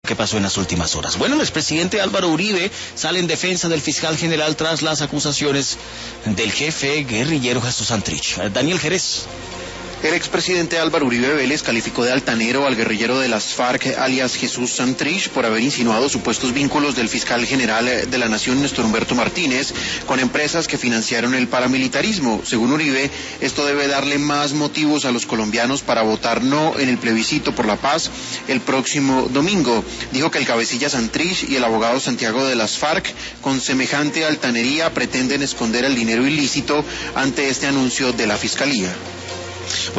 ¿Qué pasó en las últimas horas? Bueno, el expresidente Álvaro Uribe sale en defensa del fiscal general tras las acusaciones del jefe guerrillero Jesús Santrich. Daniel Jerez. El expresidente Álvaro Uribe Vélez calificó de altanero al guerrillero de las FARC, alias Jesús Santrich, por haber insinuado supuestos vínculos del fiscal general de la Nación, Néstor Humberto Martínez, con empresas que financiaron el paramilitarismo. Según Uribe, esto debe darle más motivos a los colombianos para votar no en el plebiscito por la paz el próximo domingo. Dijo que el cabecilla Santrich y el abogado Santiago de las FARC, con semejante altanería, pretenden esconder el dinero ilícito ante este anuncio de la Fiscalía.